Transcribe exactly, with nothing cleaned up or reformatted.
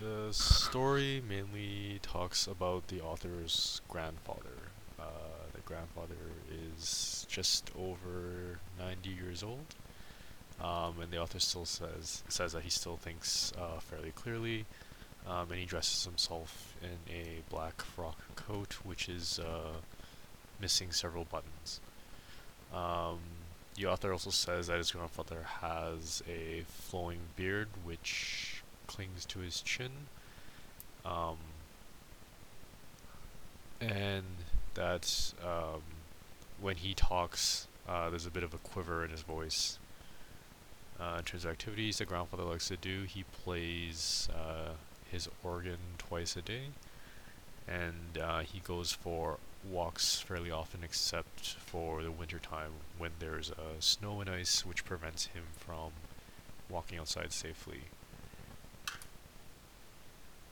The story mainly talks about the author's grandfather. Uh, the grandfather is just over ninety years old, um, and the author still says says that he still thinks uh, fairly clearly, um, and he dresses himself in a black frock coat, which is uh, missing several buttons. Um, the author also says that his grandfather has a flowing beard, which clings to his chin. Um, and that um, when he talks, uh, there's a bit of a quiver in his voice. Uh, in terms of activities the grandfather likes to do, he plays uh, his organ twice a day, and uh, he goes for walks fairly often, except for the winter time when there's uh, snow and ice, which prevents him from walking outside safely.